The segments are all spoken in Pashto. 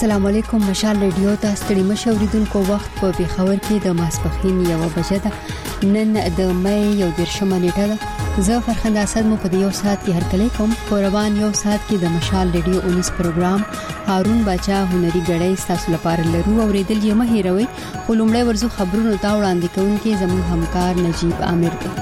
السلام علیکم. مشال ریډیو ته ستړي مشوریدونکو وخت په پیښور کې د ماسپخین 1 بجې ده. نن د مې 11 نیټه ده. زه فرخنده اسد مو په یو ساعت کې هرکلی کوم. په روان یو ساعت کې د مشال ریډیو 19 پروګرام هارون باچا هنري غړې تاسو لپاره لرو. اوریدل یې مه هیروئ. ولومړی ورزو خبرونو ته وړاندې کوونکې زموږ همکار نجیب عامر دی.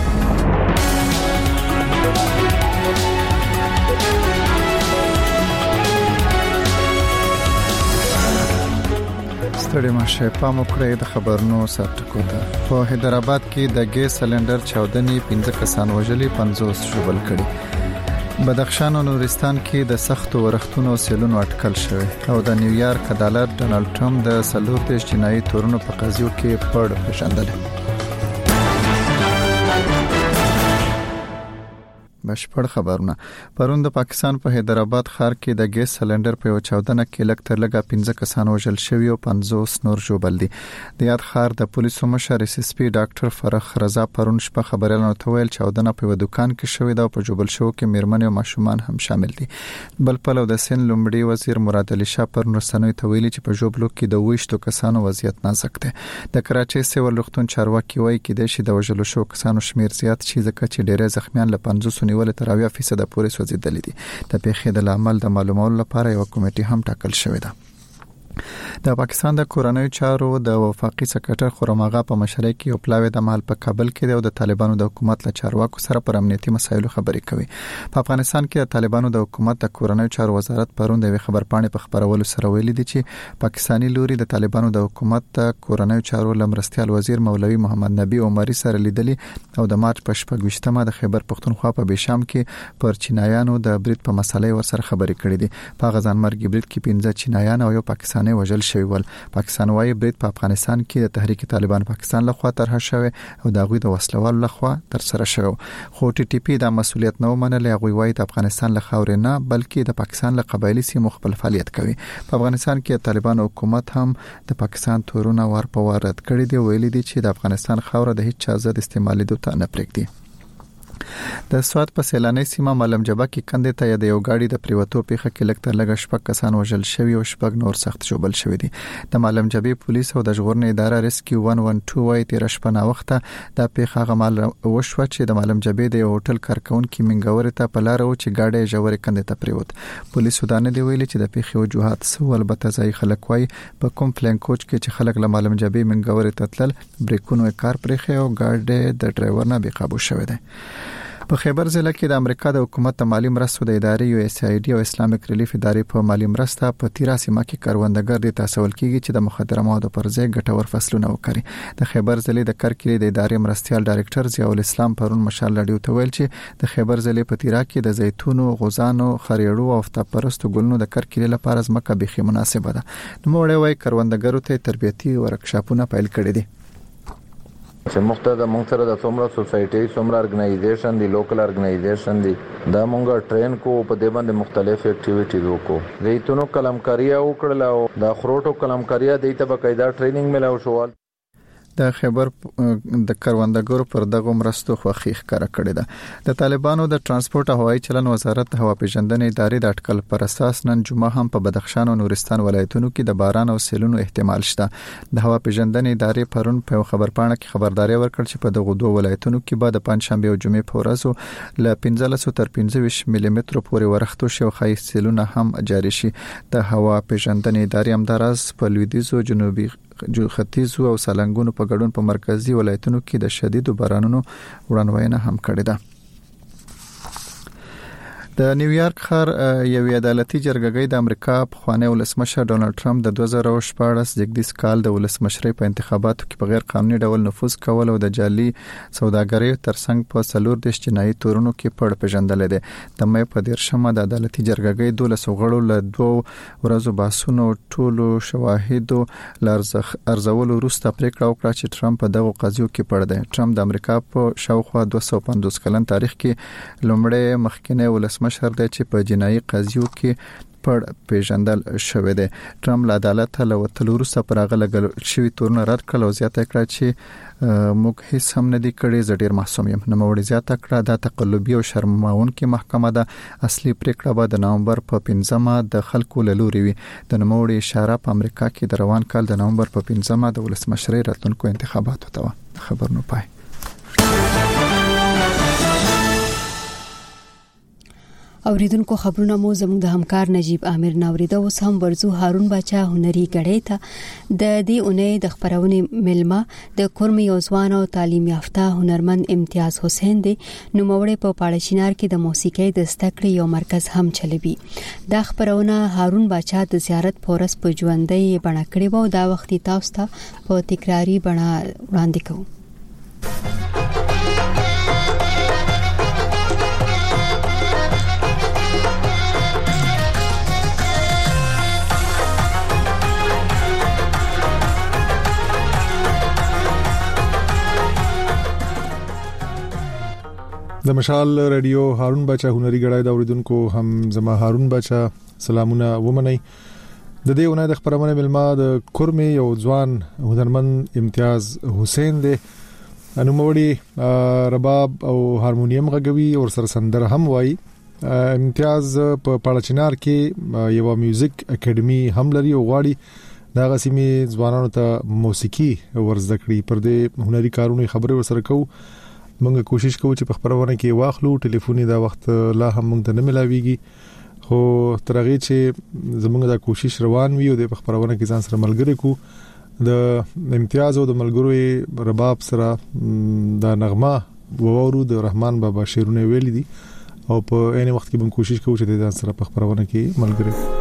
ستړي مشه پام وکړئ د خبرونو سرټکو ته. په حیدرآباد کې د ګیس سلندر چاودنې 15 کسان وژلي 50 ژوبل کړي. بدخشان او نورستان کې د سختو ورښتونو سیلونو اټکل شوی او د نیویارک عدالت ډونالد ټرمپ د 40 جنایي تورونو په قضیو کې پړ پېژندل. بشپړ خبرونه. پرون د پاکستان په حیدرآباد ښار کې د ګیس سلندر په یو چاودنه کې لږ تر لږه 15 کسان وژل شوي او 50 نور ژوبل دي. د یاد ښار د پولیسو مشر اس پی ډاکټر فرخ رضا پرون شپه خبريالانو ته ویل چاودنه په دکان کې شوې ده او په ژوبل شو کې میرمن او ماشومان هم شامل دي. بل پلو د سین لومړي وزیر مراد علي شاه پرون رسنوي ته ویلي چې په ژوبلو کې د 20 کسانو وضعیت نازک دی. د کراچۍ سیول روغتون چارواکي وایي کې د شي د وژلو شو کسانو شمیر زیات شي ځکه چې ډېر زخمیان له 500 نیول تر 80% پورې سوځیدلې دي. د پیښې د عمل د معلومولو لپاره یو کمیټه هم ټاکل شوې ده. د پاکستان د کورنۍ چارو د وفاقي سکرټر خرم آغا په مشرۍ کې یو پلاوی د مال په کابل کې د طالبانو د حکومت له چارواکو سره پر امنیتي مسایلو خبرې کوي. په افغانستان کې د طالبانو د حکومت د کورنۍ چارو وزارت پرون د خبر پاڼې په خبرولو سره ویلي دي چې پاکستاني لوري د طالبانو د حکومت د کورنۍ چارو لمرستيال وزیر مولوي محمد نبی عمري سره لیدلي او د مارچ په 28مه د خیبر پختونخوا په بشام کې پر چینایانو د برید په مسلې ورسره خبرې کړې دي. په غزان مرګ برید کې 15 چینایان او یو پاکستاني وژل شوی ول. پاکستان وايي برید په افغانستان کې د تحریک طالبان پاکستان لخوا طرح شوی او د غوي د وسلوالو لخوا تر سره شوی. خو ټي ټي پی د مسولیت نه ومنل. غوي وايي د افغانستان له خاورې نه بلکې د پاکستان له قبایلی سیمو خپل فعالیت کوي. په افغانستان کې طالبان حکومت هم د پاکستان تورونه ور په ور رد کړی دی. ویلي دي چې د افغانستان خاوره د هیڅ چا ضد استعمالېدو ته نه پرېږدي. د سواد په سیلاني سیمه ملم جبه کې کندې ته د یو گاډي د پریوتو پیښه کې لږ تر لږه 6 کسان وژل شوي او 6 نور سخت ژوبل شوي دي. د ملم جبه پولیس او د ژغورنې اداره ریسکیو 112 وايي تیر شپه نا وخته د پیښه غمال وشو چې د ملم جبه د هوټل کارکونکو منګور ته په لار او چې گاډي ژورې کندې ته پریوت. پولیس ودانه دی ویلي چې د پیښې وجوهات سو البته ځای خلک وايي په کوم پلان کوچ کې چې خلک له ملم جبه منګور ته تلل بریکونو کار پرېخي او گاډي د ډرایور نه بې قابو شوی دی. په خیبر ضلع کې د امریکا د حکومت د مالی مرستو د ادارې یو اس ای ډي او اسلامیک ریلیف ادارې په مالی مرسته په تیرا سیمه کې کاروندګر دي تاسول کیږي چې د مخدره موادو پر ځای ګټور فصلونه وکړي. د خیبر ضلع د کرکلي د ادارې مرستيال ډایریکټر ضیاء الاسلام پرون مشال رادیو ته ویل چې د خیبر ضلع په تیرا کې د زیتونو، غوزانو، خریړو او فتپرستو ګلونو د کرکلي لپاره ځمکه بيخي مناسبه ده. نو موږ وايي کاروندګرو ته تربیتي ورکشاپونه پیل کړي دي. چې مختلف منتر د څومره سوسایټي څومره ارګنایزیشن دی لوکل ارګنایزیشن دی دا مونږه ټرین کو په دې باندې مختلف اکټیویټیز وکړو. زیتونو کلمکاري وکړل او د خروټو کلمکاري د ته بقاعده ټریننګ ملاو شوال. د خیبر د کاروندګرو پر دغه مرستو خوخي ښکارا کړی ده. د طالبانو د ترانسپورت او هوایي چلن وزارت د هوا پیژندنې ادارې د اټکل پر اساس نن جمعه هم په بدخشان او نورستان ولایتونو کې د باران او سیلونو احتمال شته. د هوا پیژندنې ادارې پرون په خبرپاڼه کې خبرداري ورکړه چې په دغه دوه ولایتونو کې به د پنځشنبه او جمعې په ورځو له 15 تر 25 ملي متر پورې ورښتو شي او خای سیلونه هم جاري شي. د هوا پیژندنې ادارې همداراز په لویدیځ او جنوبي ختیځو او سالنګونو په ګډون په مرکزی ولایتونو کې د شدیدو بارانونو وړاندوینه هم کړې ده. د نیویارک ښار یو عدالتي جرګه د امریکا پخوانی ولسمشر ډونالد ټرمپ د 2014 زیږدیز کال د ولسمشرۍ په انتخاباتو کې په غیر قانوني ډول نفوذ کول او د جعلي سوداګرۍ ترڅنګ په 14 جنایي تورونو کې پړ پیژندل دي. د مې په 13مه د عدالتي جرګې 12 غړو له 2 ورځو باسونو ټولو شواهدو ارزولو وروسته پریکړه وکړه چې ټرمپ په دغه قضیو کې پړ دی. ټرمپ د امریکا په شاوخوا 250 کلن تاریخ کې لومړی مخکینی ولسمشر دی چې په جنایي قضیو کې پړ پیژندل شوې ده. ټرمپ له عدالت له وتلو وروسته پراغه لګل شوی تورن رد کړل او زیاته کړه چې موږ هیڅ هم نه دي کړی، زه ډیر معصوم یم. نو موري زیاته کړه د تقلبي او شرماونکې محکمه ده. اصلي پریکړه به د نومبر په 15مه د خلکو له لوري وي. د نوموړي اشاره په امریکا کې د روان کال د نومبر په 15مه د ولسمشرۍ راتلونکو انتخاباتو ته خبر نه پای. اوریدونکو خبرونه مو زموږ د همکار نجیب امیر ناوریده اوس هم ورزو هارون بچا هنري غړې ته د دې اونۍ د خبرونې ملما د کورمي ځوان او تعلیم یافته هنرمند امتیاز حسین دی. نو موړې په پاړشینار کې د موسیقۍ د زدهکړې یو مرکز هم چلوي. دا خبرونه هارون بچا د زیارت پورس په ژوندۍ بڼه کړې وو. دا وخت تاسو ته په تکراری بڼه وړاندې کوم. د مشال رادیو هارون بچا هنري غړای دا اوریدونکو هم زما هارون بچا سلامونه ومني. د دې ونه د خبرونه ملما د کورمي یو ځوان هنرمند امتیاز حسین دی. انوموړي رباب او هارمونیم غږوي او سر سندره هم وایي. امتیاز په پاړچینار کې یو میوزیک اکیډمي هم لري او غواړي دا غسیمي ځوانانو ته موسیقي ورزده کړي. پر دې هنري کارونه خبرې ورسره کوو. موږ کوشش کوو چې په خبرونه کې واخلو. ټلیفوني دا وخت لا هم موږ ته نه ملاويږي، خو ترغه چې زموږ دا کوشش روان وي او د خبرونه کې ځان سره ملګری کو. د امتیاز او د ملګرو رباب سره دا نغمه وورو د رحمان بابا شعرونه ویل دي او په عین وخت کې موږ کوشش کوو چې د ځان سره په خبرونه کې ملګری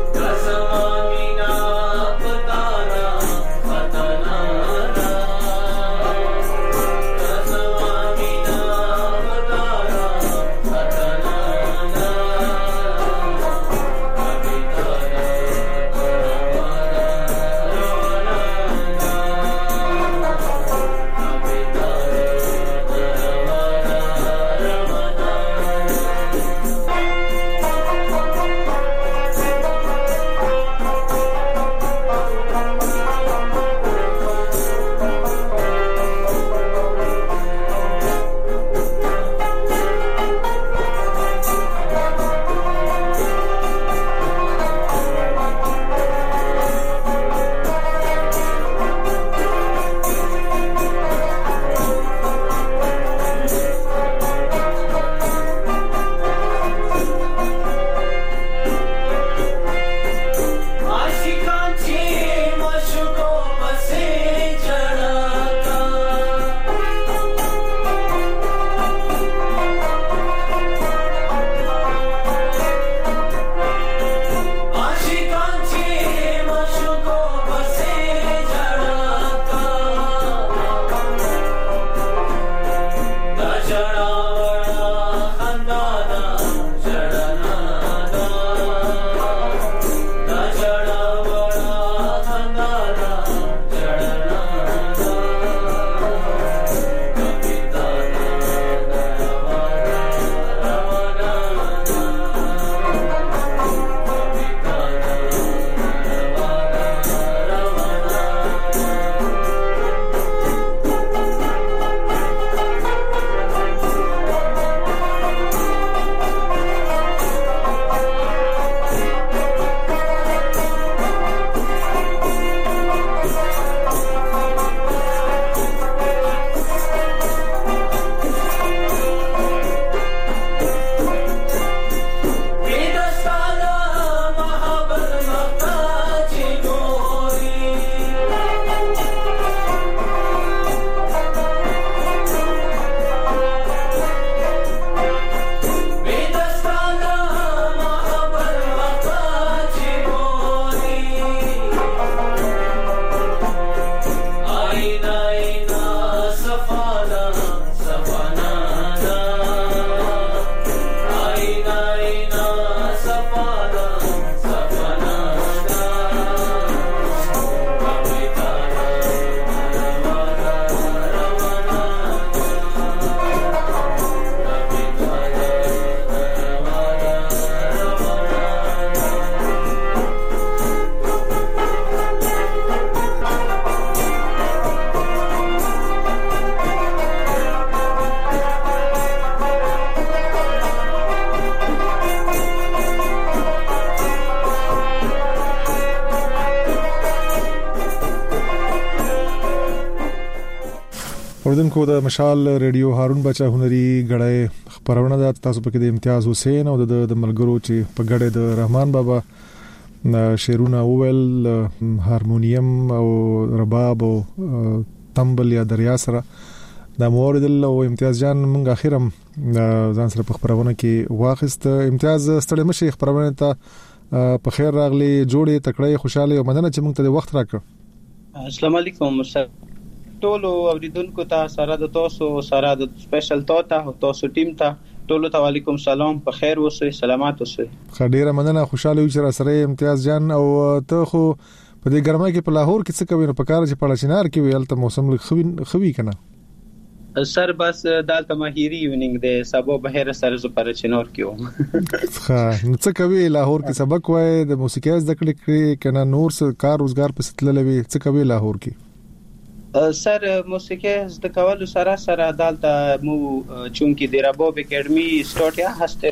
اوردونکو د مشال ریډیو هارون بچا هنري غړای خبرونه د تاسو په کې د امتیاز حسین او د ملګرو چې په غړې د رحمان بابا شعرونه وویل هارمونیم او رباب او تمبل یا دریا سره د موردل او امتیاز جان موږ اخیرم ځان سره په خبرونه کې واخست. امتیاز ستړي مشي خبرونه ته په خیر راغلي جوړې تکړه خوشاله او مننه چې موږ ته وخت راکړ. السلام علیکم ټولو اوریدونکو ته سره د تاسو سره د سپیشل تاسو ټیم ته ټولو ته وعلیکم سلام په خیر اوسئ سلامات اوسئ. خډيره مننه خوشاله یو چې سره امتیاز جان او ته خو په دې ګرمه کې په لاهور کې څه کوي نو په کار چې په چنار کې ویل ته موسم خوي کنه سر بس دالته ماهری ایوننګ د سبا بهر سره زو پر چنار کې ها نو څه کوي لاهور کې سبق وای د موسیقي زده کړې کنه نور څه کار روزګار په ستللوي څه کوي لاهور کې سر موسیقي زده کولو سره دالته مو چونکی د رباب اکیډمي سٹارټ هسته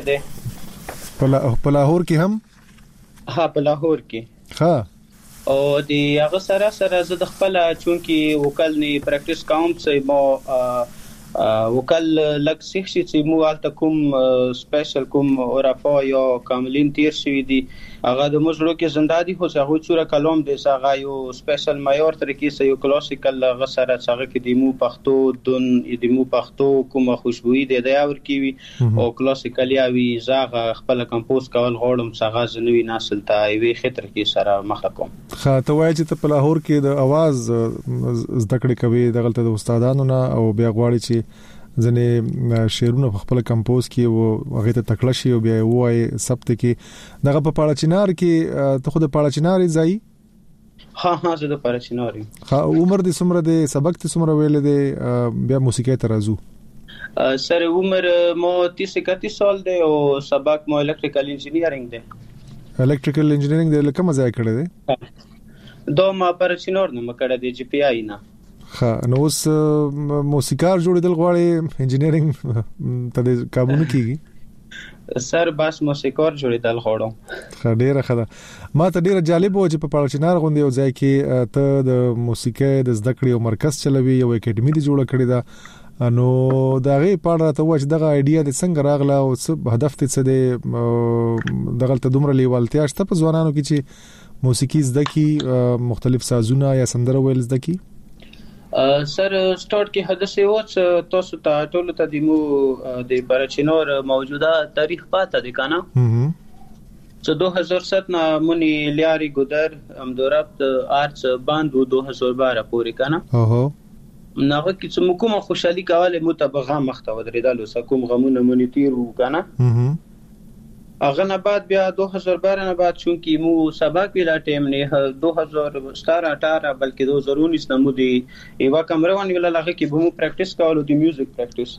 ده په لاهور کې هم ها په لاهور کې ها او د هغه سره زه د خپل چونکی وکل نه پریکټیس کوم چې مو وکل لک سیخ شي چې مو الته کوم سپیشل کوم اورافا یا کاملین تیر شوی دي هغه د مزړو کې زندادي خو هغه چوره کلام دي هغه یو سپیشل مایور طریقې سره یو کلاسیکل غسره هغه کې د مو پښتو دون د مو پښتو کومه خوشبوئی دی د اور کیوي او کلاسیکل یاوي زغه خپل کمپوز کول غوړم څنګه زنوي نسل ته وی خطر کې سره مخه کوم. خاطر وای چې په لاهور کې د आवाज زده کړې کوي دغلته د استادانو نه او بیا غواړي چې ځنه شعرونه خپل کمپوز کی او هغه ته تکړه شي او بیا وای سبت کې دغه په پاړچینار کې ته خود پاړچینار ځای ها زه د پاړچینار ها عمر د سمره د سبق ته سمره ویل دی بیا موسیقي ترازو سره عمر مو 30 سال دی او سبق مو الکتریکل انجینیرینګ دی. الکتریکل انجینیرینګ د کوم ځای کړی دی دوه ما پاړچینار نه مکړه دی جی پی آی نه ها نو اوس موسیقار جوړیدل غواړي انجینیرینګ ته د قابو نه کیږي سر بس موسیقار جوړیدل غواړم. ډیره ښه ما ته ډیره جالب و چې په پاړچینار غونډه یو ځای کې ته د موسیقي د زده کړې او مرکز چلوي یو اکیډمي دی جوړه کړې ده نو دا غي پاړه ته و چې دغه ایډیا د څنګه راغله او څه هدف ته څه دی دغلت دومره لیوالتیا شته په ځوانانو کې چې موسیقي زده کی مختلف سازونه یا سندره ویل زده کی سر سٹارټ کې حدث و تاسو ته ټول ته د مو د پاړچینار موجوده تاریخ پاته دي کنه چې 2007 نه مونی لیاری ګودر امدورب آرټس باند 2012 پورې کنه ناغه کې چې کومه خوشحالي کوله متبغه مخته ودرېدل وس کوم غمونه مونیټیر وکنه اغه نه بعد بیا 2012 نه بعد چونکی مو سبق ویلا ټیم نه 2017-18 بلکې 2019 نه مو دی یو کمره ون ویلا لغه کې بمو پریکټیس کولو دی میوزیک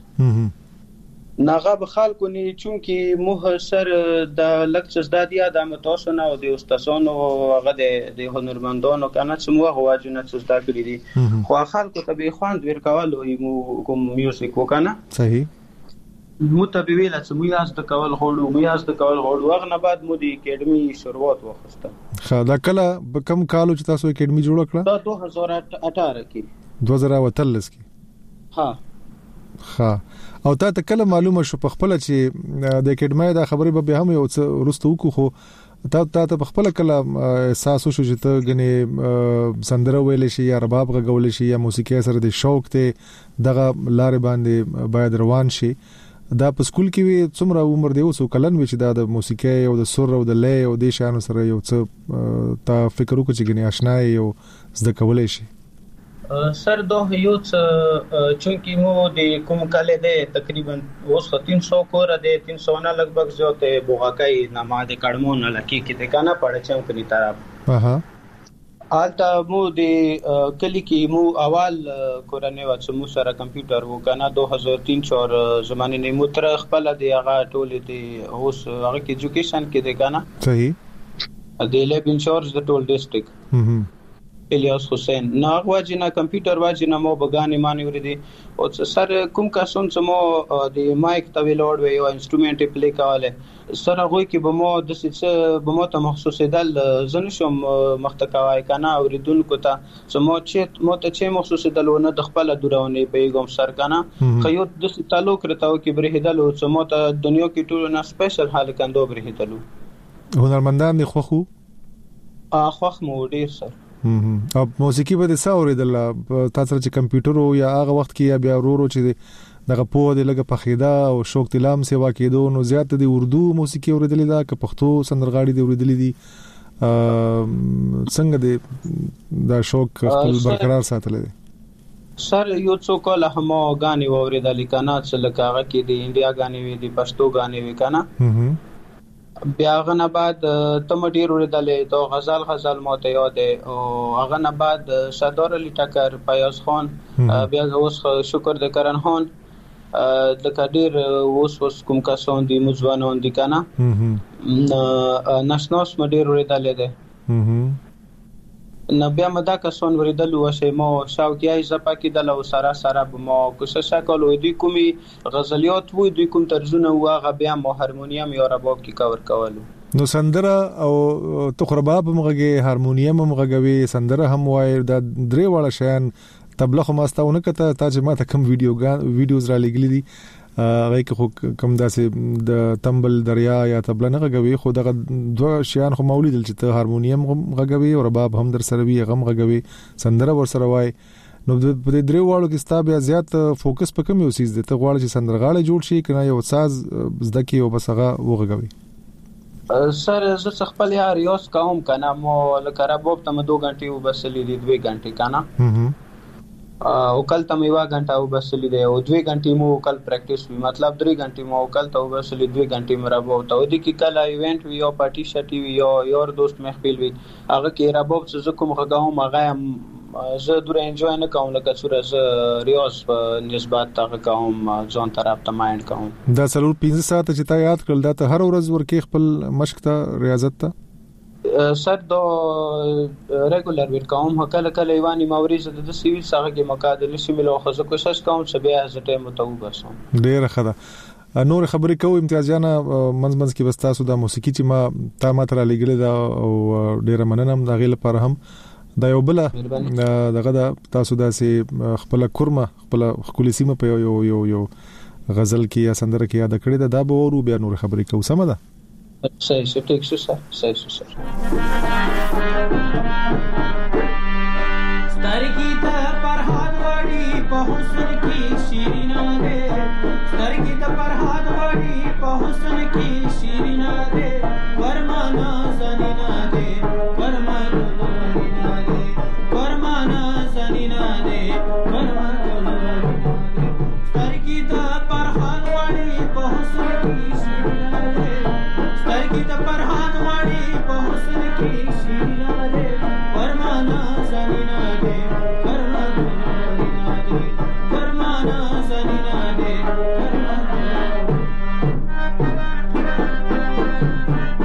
پریکټیس ناغه به خلکو نه چونکی مو سر د لکچرز د یاد تاسو نه او د استادانو هغه د هنرمندانو کنه چې مو غواجنه څه زده کړی دي خو خلکو ته به خوان ور کولو مو کوم میوزیک وکنه صحیح متبویل چې مو یاز د کول غوړو هغه نه بعد مو د اکیډمي شروعات وخسته خدا کله کم کالو چې تاسو اکیډمي جوړ کړه دا 2018 کې 2013 کې ها او تا کله معلومه شو په خپل چې د اکیډمي دا خبره به هم یو ورستو کو خو تا په خپل کله احساس شو چې ته غني سندره ویل شي یا رباب غول شي یا موسیقي سره د شوق ته دغه لارې باندې باید روان شي دا په سکول کې څومره عمر دی اوس کلن وی چې دا د موسیقي او د سر او د لې او د شانو سره یو څه تا فکر وکړي چې غني آشنا یو زده کولای شي سر دوه یو چونکی مو د کوم کله ده تقریبا اوس 300 کور ده 300 نه لګبګ زوته بوغاکای نماز کډمو نه لکی کې ده کنه پړ چم کني طرف آلتا مو د کلی کې مو اول کورنۍ و چې مو سره کمپیوټر وکنه 2003 زمانه نه مو تر خپل دی هغه ټول دی اوس هغه کې ایجوکیشن کې دی کنه صحیح د لیب انشورنس د ټول ډیسټریکټ الیاس حسین ناغ واجینا کمپیوټر واجینا مو بغانی مانی وريدي او سر کوم کا سون سمو د مایک تویل اور وی او انسټرومنټ پلی کاله سره غوي کې بمو د څه بمو ته مخصوص دل زنشم مختکوای کنه اوریدونکو ته سمو چې مو ته چې مخصوص دلونه د خپل دورونه پیغام سر کنه خيو د تعلق رتاو کې برهدل او سمو ته دنیا کې ټول نه سپیشل حال کندو برهدلو هنرمندان دي خوخو خوخ مو ډیر سر او موسیقي به د ساوریدل تاسو چې کمپیوټر او یا هغه وخت کې یا بیا ورو چې دغه په دې لګه پخیدا او شوق تلام سیوا کېدو نو زیات د اردو موسیقي اوریدلې دا که پښتو سندرغاړي دی اوریدلې دي څنګه دی دا شوق خپل برقرار ساتل دي سر یو څوک له هم غاني اوریدلې کنه چې لکه هغه کې د انډیا غاني وي د پښتو غاني وي کنه بیا غنه بعد تمډیر ورېدلې تو غزل موته یاد او غنه بعد شادور علی ټکر پیاز خان بیا اوس شکر د کرن خان د کډیر اوس کوم کسان دي مزوانون دي کنه نشناس مډیر ورېدلې ده نو بیا مدا کسان ورېدل وشه مو شاوکیای زپاکی دل او سره مو کوشش وکړو دوی کومي غزلیات وو دوی کوم طرزونه واغه بیا مو هارمونیم یا رباب کی کور کولو نو سندره او تخرباب مغه هارمونیم مغه سندره هم وای د درې واړه شیان تبله خو ماستاونه کته تاج ما ته کوم ویډیوز را لګلی دي هغه کې کوم داسې د تمبل دریا یا تبله نه غوي خو دغه دوه شیان خو مولید چې ته هارمونیم غوي او رباب هم در سره وي غم غوي سندره ور سره وای نو د درې واړو کې ستاب یا زیات فوکس په کوم یو سیز دي ته غواړي چې سندرغاړي جوړ شي کنه یو ساز زده کی او بس هغه وغوي سر زه خپل یا ریاض کوم کنه مو لکه رباب ته 2 غنټې وبسلې دي 2 غنټې کنه او کل ته میوا غنټه او بسلې دی او 2 غنټې مو کل پریکټیس وی مطلب 3 غنټې مو کل ته وبسلې 2 غنټې مرابو ته ودی کی کله ایونت وی او پارټی شټی وی او یور دوست محفل وی هغه کې رباب څه کوم غاهم هغه زه دوره انجوای نه کوم لکه څوره ریاض په نسبت تا کوم ځان طرف ته مایند کوم دا څلور 15 ساعت چې تا یاد کړل دا ته هر ورځ ورکه خپل مشق ته ریاضت ته سر دو ریګولر ویټ کوم کله کله ایوانی ماوریز د سیویل سره کې مقادل شامل او خو کوشش کوم چې بیا از ټیم ته وباسم ډیر خدا نور خبرې کوم امتیازانه منځ کې وستا د موسیقي چې ما تا ماته لګل دا او ډیر مننم دا غیل پر هم دا یو بل دغه تاسو داسې خپل کورمه خپل خولي سیمه په یو غزل کې یا سندره کې یاد کړی دا به ورو بیا نور خبرې کوم سم ده صحیح ټیک شو سر سترګې ته فرهاد وړي په حسن کې شیرینا ده سترګې ته فرهاد وړي په حسن کې شیرینا ده ورمانا زنینا ده ورمانا زنینا ده ورمانا زنینا ده ورمانا سترګې ته فرهاد وړي په حسن کې شیرینا ده سترګې ته فرهاد وړي په حسن کې شیرینا ده ورمانا زنینا ده ورمانا زنینا ده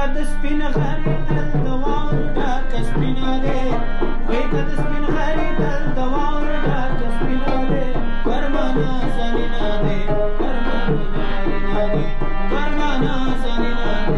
کد سپین غری تل دوار ډاک سپینا دے وای کد سپین غری تل دوار ډاک سپینا دے ورمانا زنینا دے ورمانا دے ورمانا زنینا دے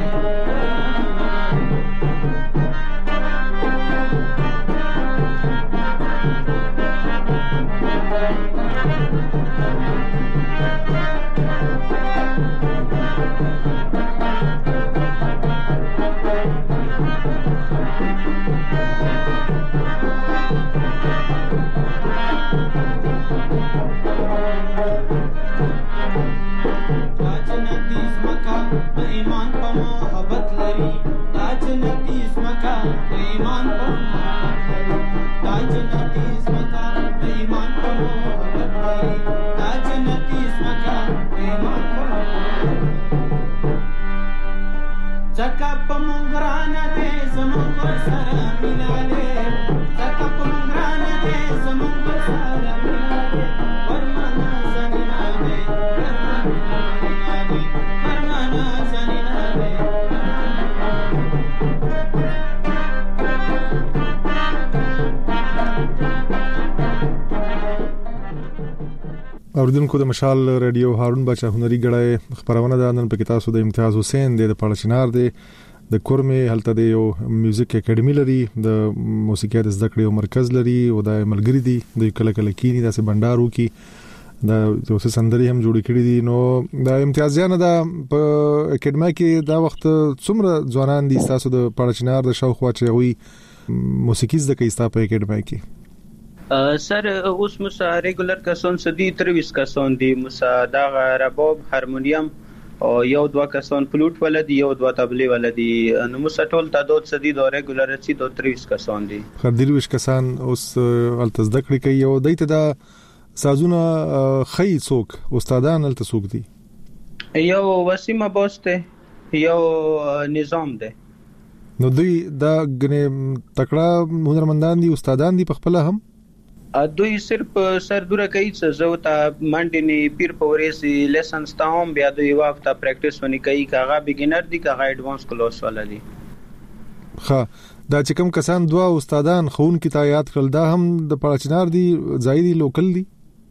اوردونکو د مشال رادیو هارون بچا هنري غړای خبرونه ده نن په تاسو د امتیاز حسین د پړچنار دی د کورمه هلته د یو میوزیک اکیډمي لري د موسیقي د زده کړې مرکز لري او د ملګری دی د کله کله کینی داسې بندارو کې د اوس سندري هم جوړ کړی دي نو د امتیازیان د اکیډمي کې دا وخت څومره ځوانان دي تاسو د پړچنار د شاوخوا چې وي موسیقي زده کوي تاسو په اکیډمي کې سر اوس مسا ریګولر کسان سدي 23 کسان دي مسا دا رباب هارمونیم او یو دوا کسان فلوټ ولدي یو دوا تبلې ولدي نو مسا ټول تعداد سدي د ریګولر سي 23 کسان دي خدیروش کسان اوس الته زده کړی کوي او دایته دا سازونه خی څوک استادان الته څوک دي یو وسیم باسته یو نظام ده نو دوی دا غنه تکړه هنرمندان دي استادان دي په خپل هم دوی صرف سر دوره کوي چې زه ته منډنی پیر پورېسي لیسنز ته هم بیا دوی وخت پریکټیس ونی کوي کاغه بګینر دي کاغه ایڈوانس کلاس والا دي ها دا چې کوم کسان دوا استادان خون کی تایید کړل دا هم د پړچنار دي زایدي لوکل دي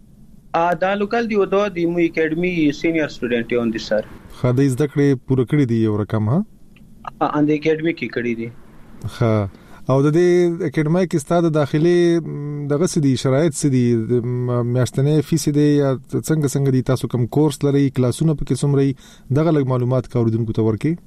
دا لوکل دی او د مو اکیډمي سینیئر سټوډنټ یون دي سر خدای زده کړې پوره کړې دي یو رقم ها ان د اکیډمي کې کړې دي ها او د دې اکیډمي کې ستاسو داخلي دغه سدي شرایط سدي میاشتنه فیس دي یا څنګه دي تاسو کوم کورس لري کلاسونه پکې څومره دغه لګ معلومات کاوردونکو ته ورکي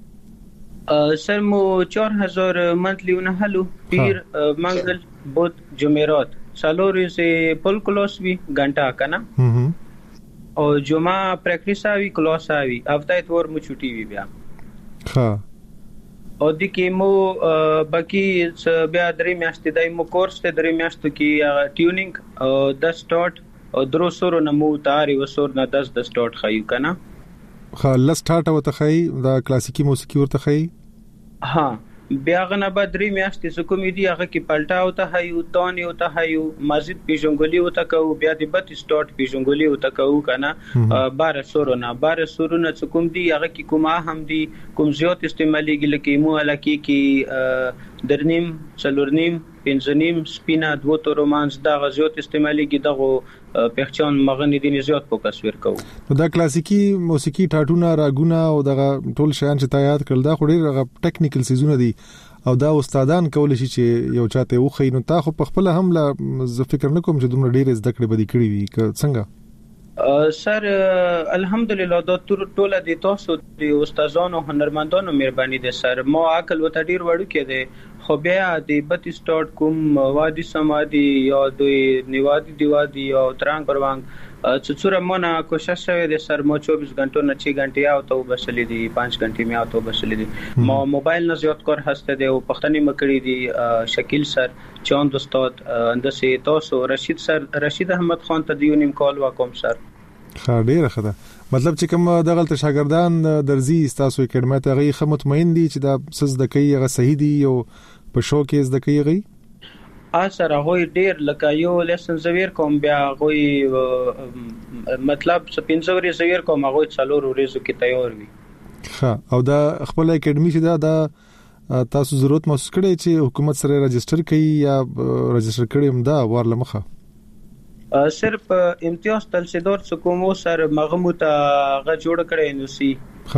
سر مو 4000 منتلی ونه هلو پیر منګل بود جمعرات سالوري سے پل کلاس وی غنټه کنه او جمعه پریکټیس اوی کلاس اوی هفته اتوار مو چھٹی وی بیا ها او د کیمو باقی بیا درې میاشتې دای مو کورس ته درې میاشتو کې ټیونینګ او 10 سټارټ او درو سورو نمو تاری وسور نه 10 سټارټ خایو کنه خلاص سټارټ او ته خای دا کلاسیکی موسیقي ورته خای ها بیا غنه بعد درې میاشتې څه کوم دي هغه کې پلټا او ته هایو تونی او ته هایو مزید پیژنګولي او ته کو بیا د 32 سټارټ پیژنګولي او ته کو کنه 12 سورو نه څه کوم دي هغه کې کومه هم دي کوم زیات استعمالي لکه مو الکی کې درنیم څلورنیم پنځنیم سپینا دوه تو رومانس دا غزيات استعمالي کې دغه پہچان مغنی دي زیات فوکس ورکو دا کلاسیکی موسیقي ټاټونه راګونه او دغه ټول شیان چې تایید کړل دا خوري هغه ټیکنیکل سيزونه دي او دا استادان کول شي چې یو چاته وخی نو تا خو په خپل هم لا فکر نکوم چې دومره ډیر زده کړې بدی کړی وي څنګه سر الحمدلله دا ټول د تاسو د استادانو هنرمندانو مهرباني ده سر ما عقل وته ډیر وړو کې ده خو بیا د 32 سټارټ کوم وادي سمادي یا د نیوادي دیوادي او ترانګ پروانګ څوره مونږه کوشش شوه د سر مو 24 غنټو نه 6 غنټه او ته وبسلې دي 5 غنټه مې او ته وبسلې دي ما موبایل نه زیات کار هسته دی او پښتني مکړې دي شکیل سر چوند استاد اندسه تاسو رشید احمد خان ته دیو نیم کال وکم سر ډیره ښه ده مطلب چې کوم دغه شاګردان درځي تاسو اکیډمي ته غي خمت مطمئن دي چې دا سز د کوي هغه صحیح دي او په شو کې زده کوي غي سره هوی ډیر لکه یو لیسن زویر کوم بیا هوی مطلب سپینځوري زویر کوم هغه څلور ورځو کې تیار وي ها او دا خپل اکیډمي چې دا تاسو ضرورت محسوس کړئ چې حکومت سره رجسټر کړئ یا رجسټر کړئ هم دا ورله مخه صرف امتیاز تلسیدور څکومو سره مغموته غ جوړ کړی نو سي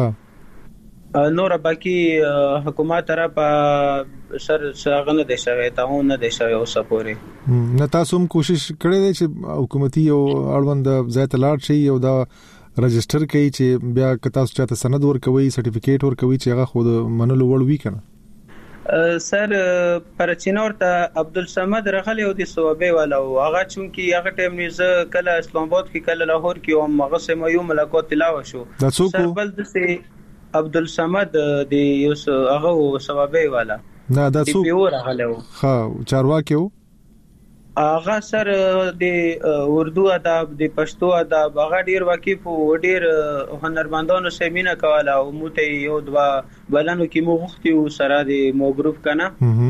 ها نور باقي حکومت را په سر څنګه د شوي ته نه د شوي او سپوري نه تاسو هم کوشش کړی دی چې حکومتي او اړوند ځای ته لاړ شي او دا رجسټر کوي چې بیا کتا څه چاته سند ورکوي سرټیفیکیټ ورکوي چې هغه خود منلو وړ وی کنه سر پرچینور ته عبدالصمد رغلی او د صوبې والا او هغه چونکی هغه ټیم نه کله اسلام آباد کې کله لاهور کې او هغه سم یو ملاقات تلاوه شو سر بل د عبدالصمد د یو هغه صوبې والا نه دا څو پیو رغلی ها چارواکیو هغه سر د اردو ادب د پښتو ادب هغه ډیر واقف او ډیر هنرمندانو سیمینه کوله او موته یو دوا بلانو کې مغختي او سره د مو ګروپ کنه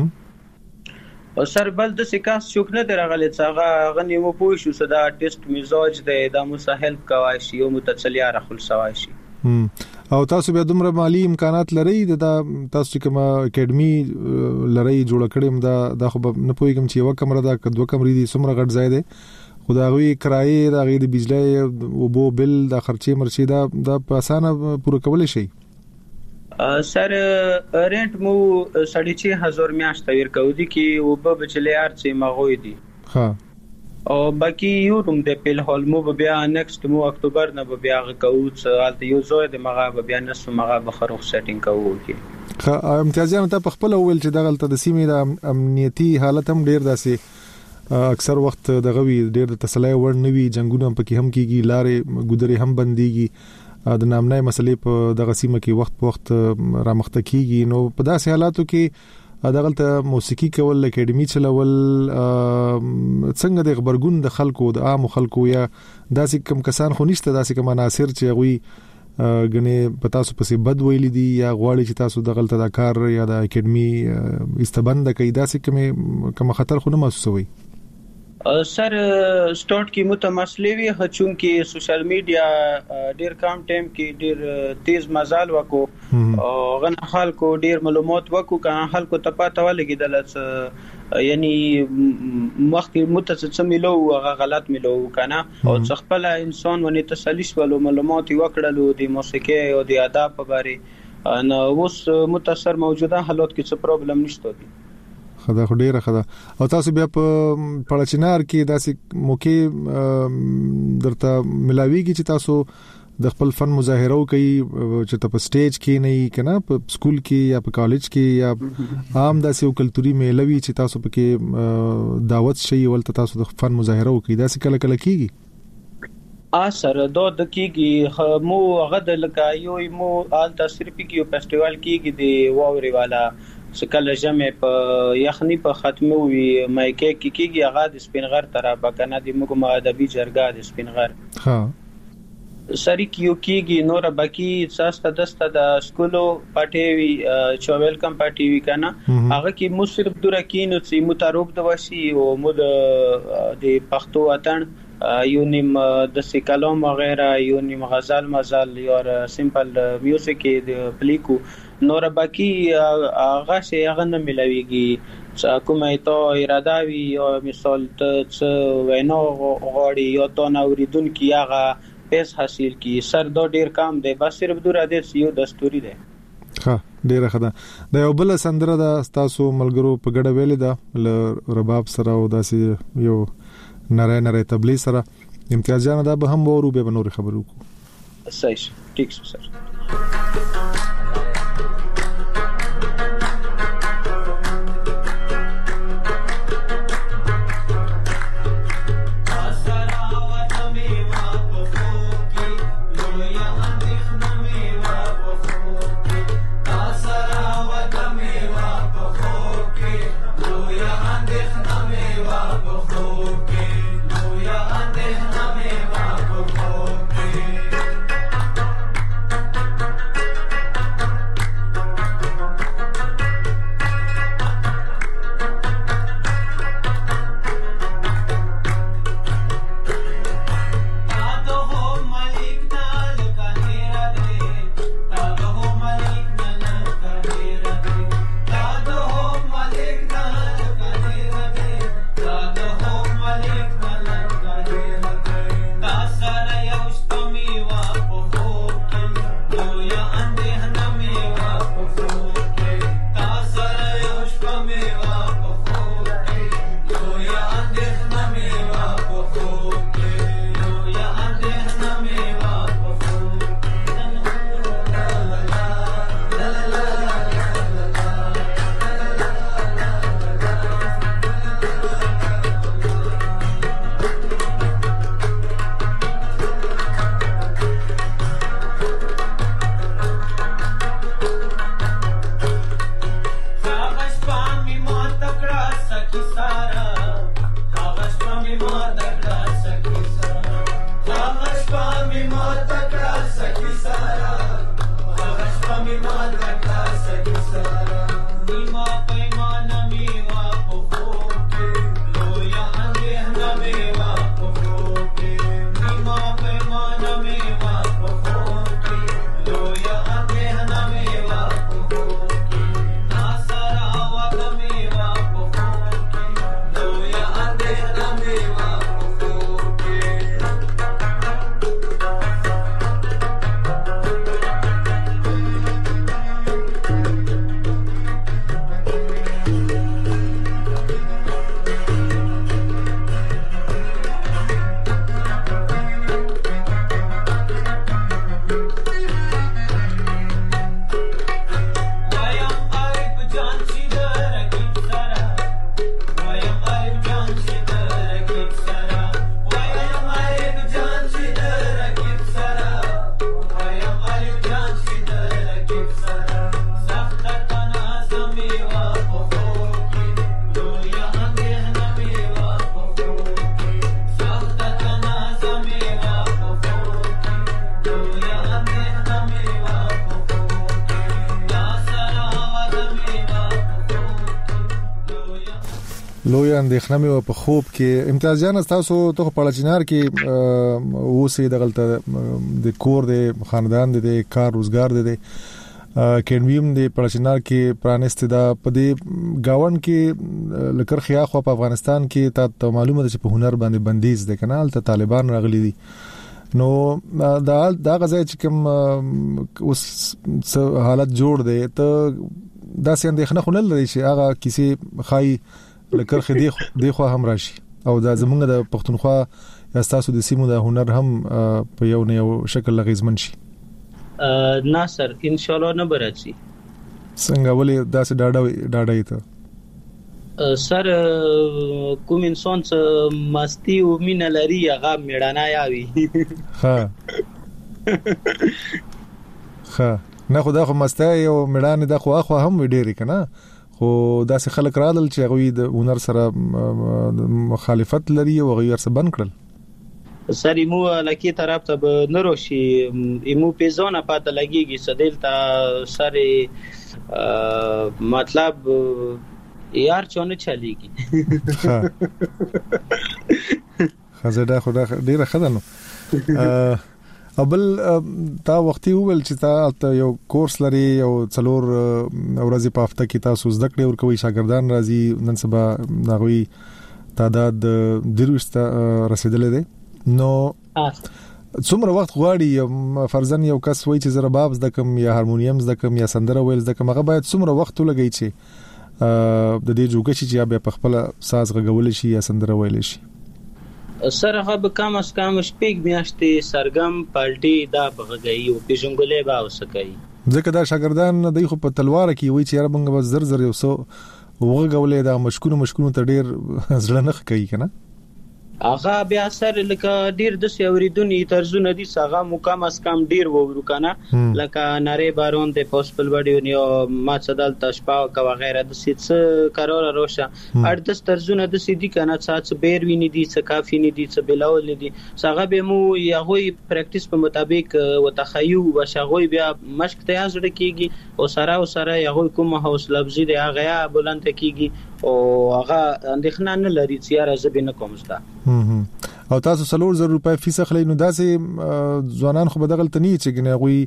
او سر بل د سکاس شوکنه درغله څنګه غنی مو پوه شو صدا ټیسټ مزاج د مصاحب کوي شی او متسلیه رخل سوای شي او تاسو به دومره مالی امکانات لري د تاسو کوم اکیډمي لري جوړ کړم دا خو نه پوهیږم چې یو کمره دا دوه کمرې دي څومره غټ ځای دی خدایوي کرایه دا غي د بجلی او بو بل د خرچې مرشي دا په اسانه پوره کول شي سر رنٹ مو 6500 میاشت تیر کو دي کې او په بجلی ارڅ مغوي دي ها او باقي یو روم د پیل هول مو بیا نیکسټ مو اکتوبر نه بیا کوڅ حالت یو زوی د مغه بیا نسو مغه بخروخ سیټینګ کوو کی امتیازان ته خپل اول چې دغه د سیمې د امنیتي حالت هم ډیر داسې اکثر وخت دغه وی ډیر د تسلای ور نوي جنگونه پکې هم کیږي لارې ګودري هم بنديږي د نامنای مسلې په دغه سیمه کې وخت په وخت رامخته کیږي نو په داسې حالاتو کې دغه ته موسیقي کول اکیډمي چلول څنګه د خبرګون د خلکو د عام خلکو یا داسې کم کسان خو نشته داسې کم عناصر چې غوي غنه پتا سو پسې بد ویل دي یا غواړي چې تاسو د غلطه د کار یا د اکیډمي استبند کوي داسې کم خطر خو نه محسوسوي سر سٹارټ کې متمسلې وي هڅون کې سوشل میډیا ډیر کم ټایم کې ډیر تیز مزال وکړو او غن خلکو ډیر معلومات وکړو کله خلکو ته پته ولګیدل یعنی مخکې متصل ملو هغه غلط ملو کنه او خپل انسان ونی تسلیش ولو معلومات وکړلو د موسیقي او د ادب په اړه نو اوس متاثر موجوده حالات کې څه پرابلم نشته دي خدا ډیره خدا او تاسو بیا په پړچنار کې داسې موقع درته ملاويږي چې تاسو د خپل فن مظاهره کوي چې ته په سټیج کې نه کنه په سکول کې یا په کالج کې یا عام داسې کلتوري میلوي چې تاسو پکې دعوت شي ولته تاسو د فن مظاهره کوي داسې کله کله کیږي سر د کیږي مو هغه د لکایو مو آل تاثیر پکې فیسټیوال کیږي دی واوري والا سکل جمع په یخنی په ختمه وي مایکه کیږي هغه د سپینغر طرف کنه د موږ ادبي جرګه د سپینغر ها سری کیږي نور باقي ساسته دسته د سکولو پټي وی چو ویلکم پټي وی کنه هغه کې مو صرف دوره کینو چې متروب د وشي او مو د پښتو اتن یو نیم د سکلام وغیرہ یو نیم غزل مزل یا سمپل میوزیک د پلیکو نور باقی هغه شی هغه نه ملويږي کومه ته اراده وی یا مثال ته وینا غوړي یا تو نوریدون کی هغه پیس حاصل کی سر دو ډیر کام دی بس صرف دور عادت یو دستوري دی ها ډیره خدا د یو بل سندره د تاسو ملګرو په ګډه ویل دا رباب سره او داسې یو نره تبلیغ سره امتیازانه دا به هم ورو به نور خبرو کو صحیح ټیک سر لوی اندېښنه مې په خوب کې امتیاز جان تاسو ته په پړچینار کې اوسې د غلطه د کور د خاندان د کار روزګار د کینویم د پړچینار کې پرانست دا په دې گاون کې لکر خیا خو په افغانستان کې ته معلومه ده چې په هنر باندې بندیز د کنال ته طالبان راغلي دي نو دا غځای چې کوم اوس حالت جوړ دی ته دا څنګه خو نه لري چې هغه کیسه خای لکر خدي دی خو هم راشي او دا زمونږ د پښتونخوا یا تاسو د سیمو د هنر هم په یو نه یو شکل لغیزمن شي نه سر ان شاء الله نه براتي څنګه ولې دا څه ډاډای ته سر کوم انسان څه مستی او مين لري هغه میړانا یاوي ها نه خدا خو مستای او میړان د خو هم ډېری کنه خو داسې خلک رادل چې غوي د هنر سره مخالفت لري او غیر څه بند کړل سر ایمو لکی طرف ته نروشي ایمو پیزونه پاته لګيږي سدل ته سره مطلب یار چونه چلیږي خزدا خدا ډیره خدانو ابل تا وختي وول چې تا یو کورس لري او څلور ورځې په هفته کې تاسو زده کړې ورکوي شاګردان راځي نن سبا ناغوي تعداد دروست رسیدلې ده نو څومره وخت غواړي فرضاً یو کس وایي چې زره باب زده کوم یا هارمونیم زده کوم یا سندره ویل زده کوم هغه باید څومره وخت ولګي چې د دې جوګه چې بیا په خپل ساز غږول شي یا سندره ویل شي سره به کم از کم شپږ میاشتې سرګم پالټي دا بغږی او پیژنګولې با وسکای ځکه دا شاګردان د خو په تلوار کې وای چې ربنګ بس زر یو سو وغږولې دا مشکونو ته ډیر ځړنه کوي کنه هغه بیا سره لکه ډیر د سیوریدونی طرزونه دي هغه مقام اس کم ډیر وورو کنه لکه نری بارون د پوسټبل باډي او ما صدال تشپا او وغیرہ د سیټ کارول روشه اړ د طرزونه د سیدی کنه څه بیر ویني دي څه کافی نه دي څه بلاول دي هغه به مو یغه پریکټیس په مطابق وتخیو او شغوی بیا مشق ته ازړه کیږي او سره یغه کوم هوس لفظي دی هغه بلند کیږي او هغه اندېښنه نه لري چې یاره زبینه کومستا او تاسو 300 روپۍ فیس اخلي نو داسې ځوانان خو بدغل تنی چې ګنه غوي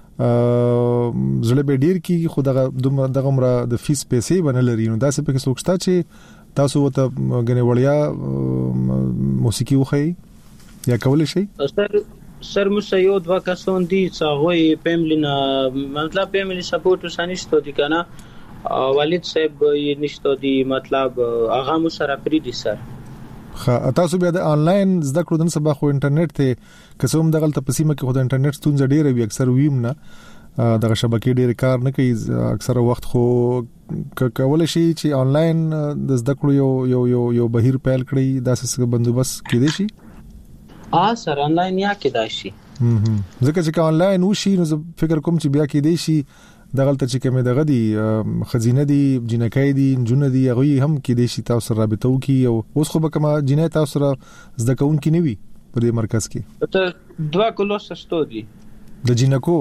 زړه به ډیر کی خو دغه عمره د فیس پیسې بنلري نو داسې په کې سوچتا چې تاسو ته ګنه وړیا موسیقي وخی یا کول شي سر مسیو دوا کسون دي څغوي فیملینا مطلب فیملی سپورټ وسانیشتو دي کنه والد صاحب یې نشته دي مطلب هغه مو سره پری دي سر تاسو بیا د انلاین زده کړو د سبا خو انټرنیټ ته قسم د غلط پسیمه کې خو د انټرنیټ ستونزه ډیره وي اکثر ویم نه د شبکې ډیر کار نه کوي اکثر وخت خو کول شي چې انلاین د زده کړو یو بهیر پیل کړی د اساس بندوبست کړي شي سر انلاین یا کېدای شي ځکه چې انلاین وشي نو فکر کوم چې بیا کېدای شي د غلطه چې کومه دغه دي خزینه دي جنکای دي جون دي هغه هم کې دي چې تاسو رابطه وکي او اوس خو به کومه جنې تاسو را زده کوون کې نیوي په دې مرکز کې ته 2 کلو سستو دي د جنکو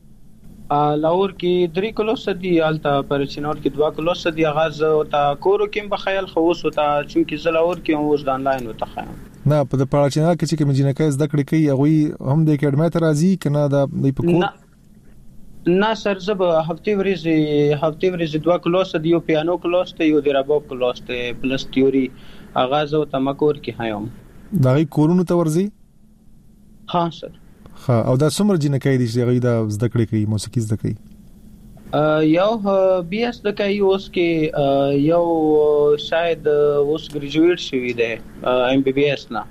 لاور کې 3 کلو سدي التا پر چنور کې 2 کلو سدي اغاز او تا کورو کې په خیال خو وتا چې زلاور کې اوس د انلاین وته خیال نه په پړچنا کې چې کوم جنکای زده کړې کوي هغه هم د اکیډمي ته راځي کنه د په کور نه سر زب هفته ورځې 2 کلاس دی یو پیانو کلاس ته یو د رباب کلاس ته پلس تیوري اغاز او تمکور کې هایم دا کورونو ته ورځي ها سر او دا څومره جنکای دي چې غي دا زده کړې کوي موسیقي زده کوي یو بي اس د کوي اوس کې یو شاید اوس ګریجویټ شوی دی ام بي بي اس نه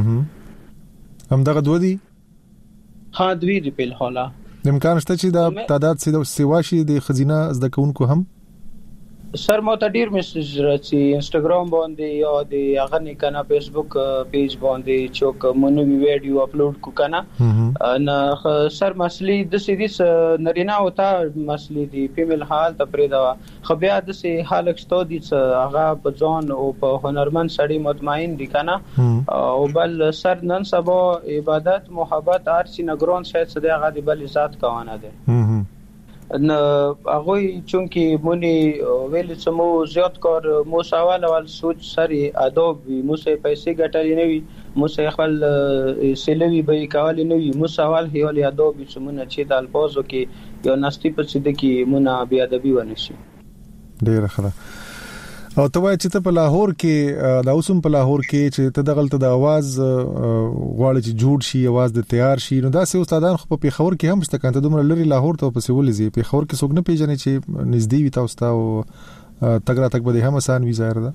هم دغه دوه دي ها دوی دی په حاله امکان شته چې دا تعداد سیوا شي د خزینه زده کوونکو هم سر مو ته ډیر میسج راځي انستګرام باندې یا د هغه نه کنه فیسبوک پیج باندې چوک مونږ ویډیو اپلوډ کو کنه نه سر مسلې د سیدیس نرینا وتا مسلې دی فیمیل حال ته پرې دا خو بیا د سي حالک ستو دي هغه په ځان او په هنرمند سړی مطمئن دي کنه او بل سر نن سبا عبادت محبت ارشي نګرون شاید صدقه دی بل ذات کوانه ده نه هغه چونکی مونږ ویل سمو زیات کار مو سوال اول سوچ سری ادب مو سه پیسې ګټلې نه وي مو سه خپل سیلوي به کول نه وي مو سوال هیول ادب سمونه چې د الفاظو کې یو نستی په سید کې مونږ بیا ادبي ونشي ډیر ښه او ته وای چې ته په لاهور کې دا اوسم په لاهور کې چې ته دغلت د आवाज غواړي چې جوړ شي आवाज د تیار شي نو دا سه استادان خو په پیښور کې هم شته کنه دومره لري لاهور ته په سیول زی پیښور کې څوک نه پیژني چې نږدې وي تاسو ته او تګرا تک به هم آسان وي ظاهر ده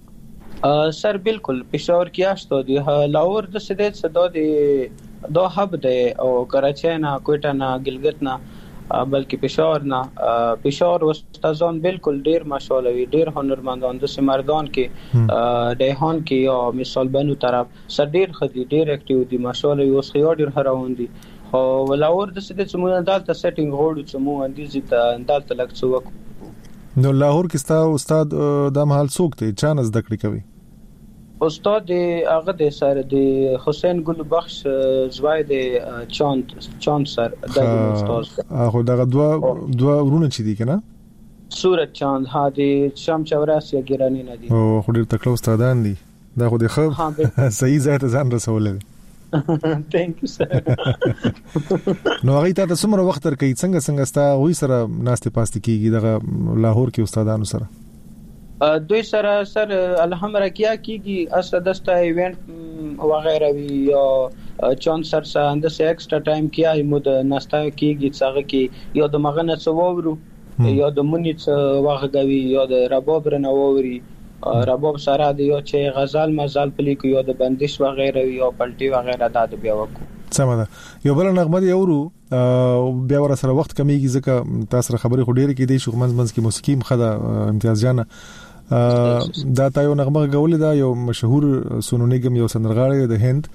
سر بالکل پېښور کې آشته دی لاهور د سدید صدا دی دا هب دی او کراچۍ نه کوټه نه ګلګت نه بلکې پېښور استادان بالکل ډیر ماشاءالله وی ډیر هنرمندان د سمردان کې دیهان کې یا مثال بنو طرف سر ډیر خدي ډیر اکټیو دي ماشاءالله اوس خو ډیر هراون دي او لاهور د سدید سمونه دالته سیټینګ هوړ چې مو اندیزي ته دالته لکڅو نو لاهور کې استاد د محل څوک ته چانس دکړی کوي استاد هغه د سر د حسین ګل بخش زوی د چاند سر د استاد هغه دغه دوا ورونه چي دي کنه صورت چاند ها د شام چوراسی ګرانی نه دي او خو ډیر تکړه استادان دي دا خو د خو صحیح ځای ته ځان رسول دي thank you sir نو هغه ته څومره وخت تر کوي څنګه ستا وې سره ناشته پاستې کیږي دغه لاهور کې استادانو سره دوی سره سر الحمدلله کیږي اسدسته ایونت وغیرہ وی یا چون سر سند سه ایکسترا ټایم کیای مود ناشته کیږي څنګه کی یا د مغنه څوورو یا د مونیت واغوي یا د رباب رنووري رباب سره دی یا چې غزل مزل پلی کو یا د بندش وغیرہ یا پلټي وغیرہ د بیا وکړو سمه یو بل نغمه دی اورو بیا ور سره وخت کمیږي ځکه تاسو خبرې خډيره کې دي شو منځ کې موسیقي مخده امتیاز جان دا تا یو نغمه غولې دا یو مشهور سونو نګم یو سندرغاړی د هند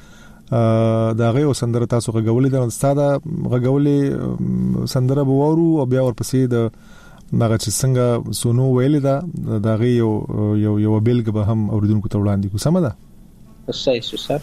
دا غي او سندره تاسو غولې دا ستاده غولې سندره بوورو او بیا ورپسې د نغه چې څنګه سونو ویلې دا غي یو بیلګ به هم اوریدونکو ته وړاندې کو سم ده صحیح سر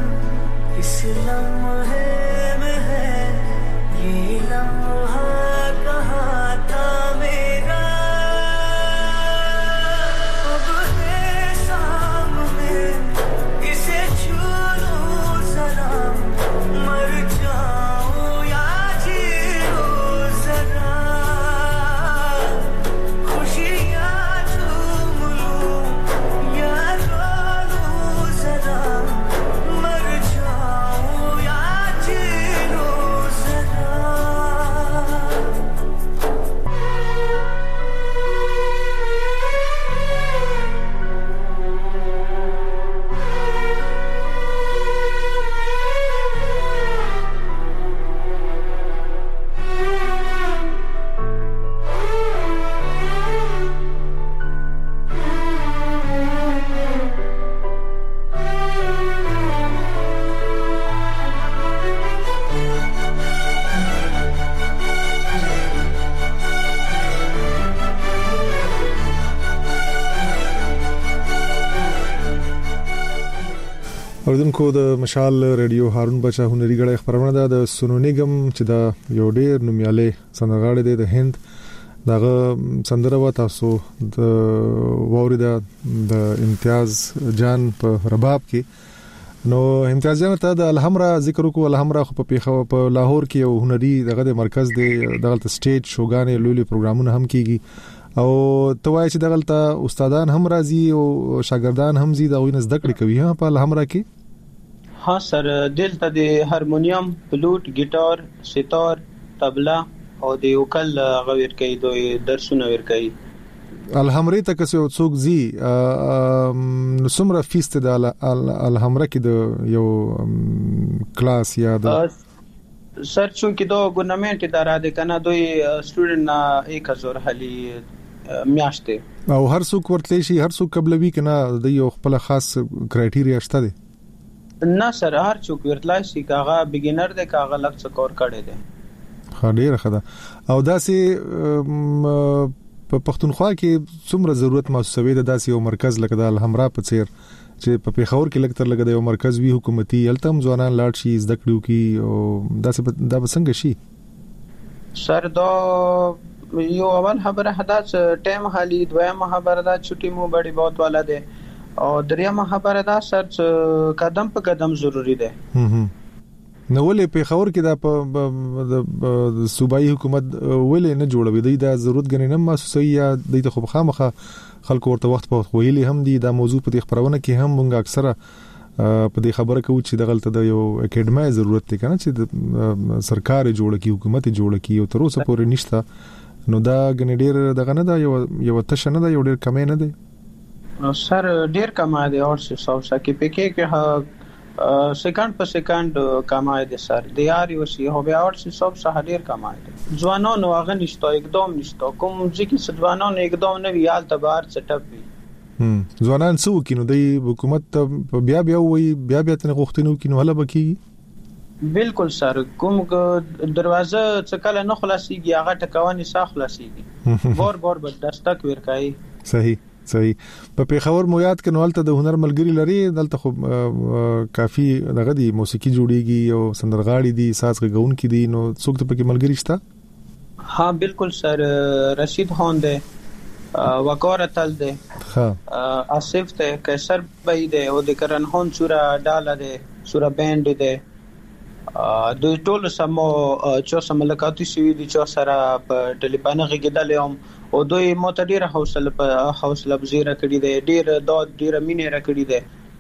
इस लम्हे में है ये लम्हा اوردونکو د مشال رادیو هارون بچا هنري غړي خبرونه ده د سونونیګم چې دا یو ډېر نومیاله سندرغاړي دی د هند دغه سندره و تاسو د ووري د امتیاز جان په رباب کې نو امتیاز جان ته د الحمرا ذکر کو الحمرا په پیښو په لاهور کې یو هنري دغه د مرکز دی دغه سټیج شوګانې لولي پروګرامونه هم کیږي او توای چې دغه استادان هم راځي او شاګردان هم زی دا وینځ دکړي کوي ها په الحمرا کې ها سر دلته د هارمونیم فلوټ ګیټار ستار طبله او د وکل غویر کوي دوی درسونه ور کوي الحمرا ته کسو څوک زی سمره فیست د الحمرا کې د یو کلاس یا د سر چونکی دو ګورنمنت اداره ده کنه دوی سټوډنټ 1000 حلی میاشته او هر څوک ورتلی شي هر څوک قبلوي کنه د یو خپل خاص کرایټیریا شته دي نه سر هر څوک ورتلای شي کاغه بګینر ده کاغه لږ څه کور کړي ده خډیر خدا او داسې په پښتونخوا کې څومره ضرورت محسوسوي د داسې یو مرکز لکه د الحمرا په څیر چې په پیښور کې لکتر لګد یو مرکز وی حکومتي التم ځوانان لاړ شي زده کړو کې او داسې دا څنګه شي سر دا یو اول خبره حدث ټیم حالي دویم خبره دا چټي مو بڑی بہت والا ده او دریم خبره دا سر قدم په قدم ضروری ده نو ولې په خبر کې دا د صوبایي حکومت ولې نه جوړوي دا ضرورت غنې نه محسوسي یا د خو خامخه خلکو ورته وخت په ویلي هم دي دا موضوع په دې خبرونه کې هم موږ اکثره په دې خبره کوو چې د غلطه د یو اکیډمي ضرورت دی کنه چې د سرکار جوړ کی حکومت جوړ کی او تر اوسه پورې نشته نو دا غنې ډیر دغه نه دا یو تشه نه دا یو ډیر کمې نه دی سر ډیر کمای دی اور 100 کې پکې کې سکند په سکند کمای دی سر دی یار یو سی هو بیا اور 100 سه ډیر کمای دی ځوانانو هغه نشته اقدام نشته کوم ځکه ځوانانو اقدام نه ویال تبار سټپ وی ځوانان څو کینو د حکومت بیا وی بیا تن غوښتنو کینو هله بکی بالکل سر کوم دروازه څکل نه خلاصيږي هغه ټکوانی سا خلاصيږي بور بدستک ورکای صحیح په پیښور مو یاد کنه ولته د هنر ملګری لري دلته خو کافي دغه دی موسیقي جوړیږي او سندرغاړي دي ساز غون کې دي نو څوک ته پکې ملګری شته ها بالکل سر رشید خان ده وقار تل ده ها آصف ده کیسر بای ده او د کرن خان سورا ډاله ده سورا بند ده د ټول سمو چې سملکاتی شوی دي چې سره په ټلیفون غږیدل هم او دوی متډیر حوصله بزیره کړی دی ډیر مینه را کړی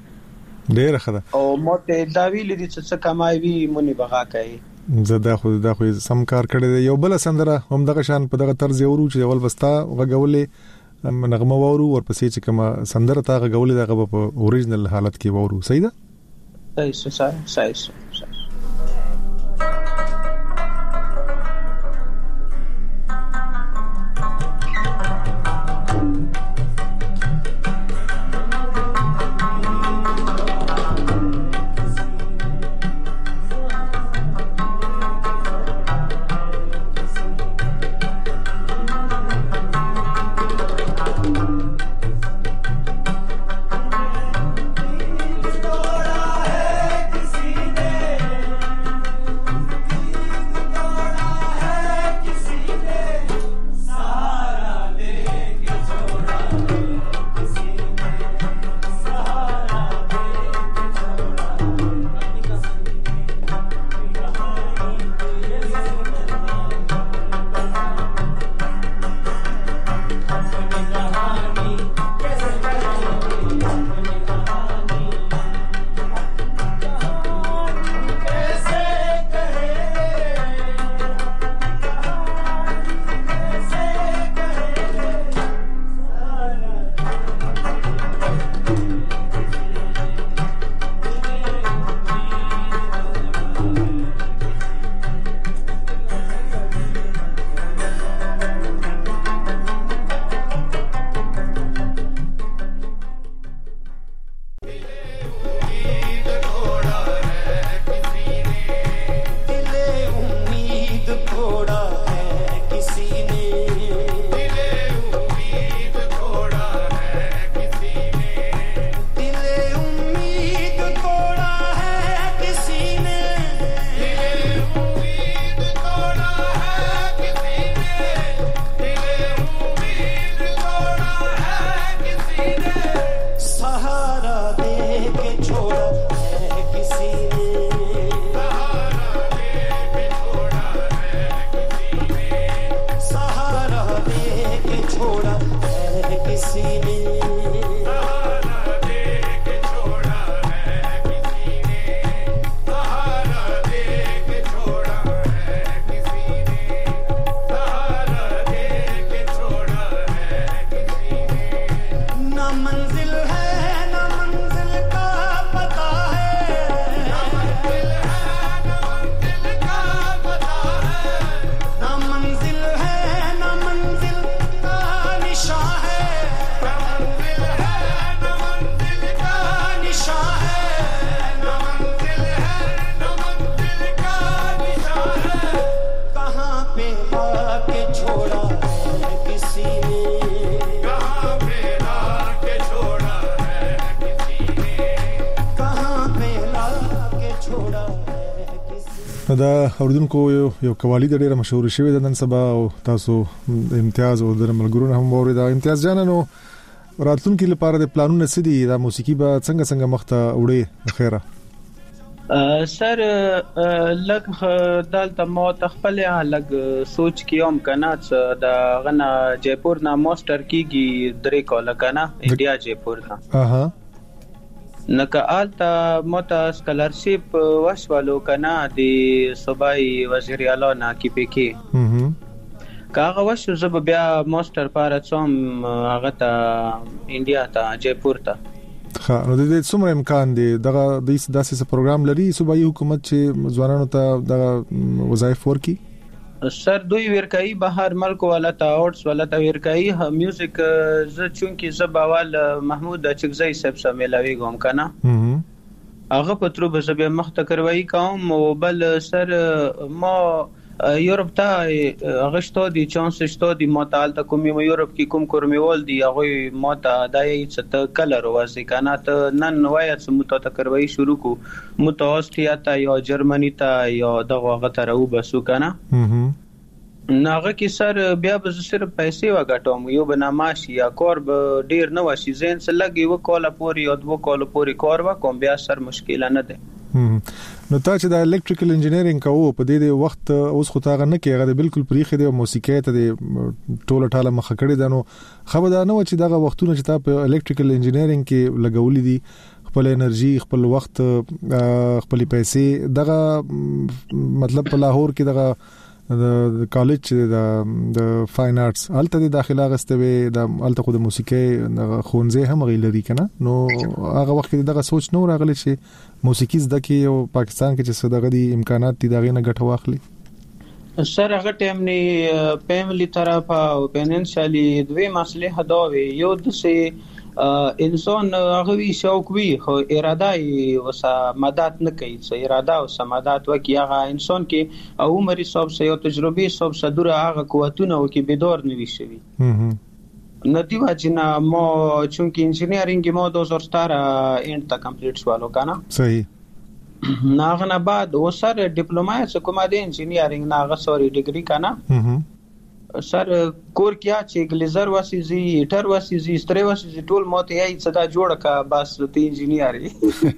دی ډیر خدا او مته دا ویل دي چې کمای وی مونږ بغا کوي زدا خو سم کار کړی دی یو بل سندره هم دغه شان په دغه طرز یورو چې اول بستا غږولې نغمه وورو ورپسې چې کما سندره تا غږولې دغه په اوریجنل حالت کې وورو صحیح ده صحیح किसी ने दे के छोड़ा है किसी ने, सहारा दे के छोड़ा है किसी ने, دا اوردونکو یو قوالی د ډیره مشهور شوی د نن سبا او تاسو امتیاز او د ملګرو هم وریدا امتیاز جانانو راتلونکو لپاره د پلانونو سدي د موسیقي به څنګه مخته وړي خیره سر لګ دالته مو تخپل لګ سوچ کیوم کنه د غنا جیپور نا ماستر کیږي درې کوله کنه انډیا جیپور نا اها نکه آلتا موتا سکالرشپ وشوالو کنا دی صوبای وزیر اعلی نا کی پکی کاغه وشو زب بیا ماستر پارڅوم هغه ته انډیا ته جیپور ته ها نو د دې څومره امکان دی دغه د داسې پروګرام لري صوبایي حکومت چې ځوانانو ته د وظایف ورکي سر دوی ورکای بهر ملک والا تا اورس والا تا ورکای میوزیک ز چونکی زباوال محمود چغزی صاحب سره ملاوي کوم کنه هغه پترو به زبې مخته کوي کوم او بل سر ما یورپ ته غشتو دي چانس شتو دي متعال ته کوم یورپ کې کوم کورمیول دي هغه ماته دای څه کلر واسي کنه ته نن وایي چې متته کوي شروع کو متوسطیا ته یا جرمنی ته یا دغه غته راو بسو کنه ناغه کې سر بیا به صرف پیسې وګټوم یو بناماش یا کور به ډیر نه وشي زین څه لګي وکاله پوری او دو کاله پوری کار وکوم بیا سر مشکل نه ده نو تا چې د الکتریکل انجینرینګ کوو په دې وخت اوس خو تاغه نه کېغه د بالکل پریخي د موسیقي ته د ټوله ټاله مخ کړي دنو خبر دا نه و چې دغه وختونه چې تا په الکتریکل انجینرینګ کې لګولې دي خپل انرژي خپل وخت خپل پیسې دغه مطلب په لاهور کې دغه د کالج د فاین آرټس الته د داخله غستوي د الته خو د موسیقي د خونځه هم غیلري کنه نو هغه وخت دغه سوچ نو راغلی چې موسیقي زده کې او پاکستان کې چې صدغه دي امکانات دي دغه نه ګټه واخلي سر هغه ټیم نه فیملی طرف او فینانشلی دوی مسلې هداوي یو د سه انسان هغه وی شوق وی خو اراده وسه مدد نه کوي چې اراده او سمادات وکي هغه انسان کې او عمر حساب سه یو تجربه حساب صدور هغه قوتونه وکي بدور نه وي شوی ندی واجنا مو چونکی انجینیرینګ مو 2017 اند تا کمپلیټ شوالو کنه صحیح ناغه بعد وسره ډیپلوما څه کومه د انجینیرینګ ناغه سوري ډیګری کنه سر کور کیا چې گلیزر واسيزي هیټر واسيزي استری واسيزي ټول موت یې صدا جوړ کا بس ته انجینیري